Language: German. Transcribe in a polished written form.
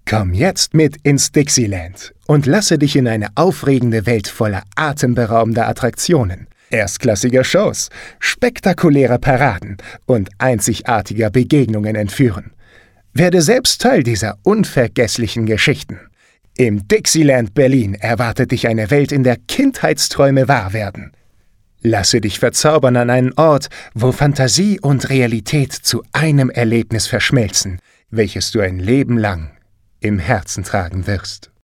Komm jetzt mit ins Dixieland und lasse dich in eine aufregende Welt voller atemberaubender Attraktionen, erstklassiger Shows, spektakulärer Paraden und einzigartiger Begegnungen entführen. Werde selbst Teil dieser unvergesslichen Geschichten. Im Dixieland Berlin erwartet dich eine Welt, in der Kindheitsträume wahr werden. Lasse dich verzaubern an einen Ort, wo Fantasie und Realität zu einem Erlebnis verschmelzen, welches du ein Leben lang im Herzen tragen wirst.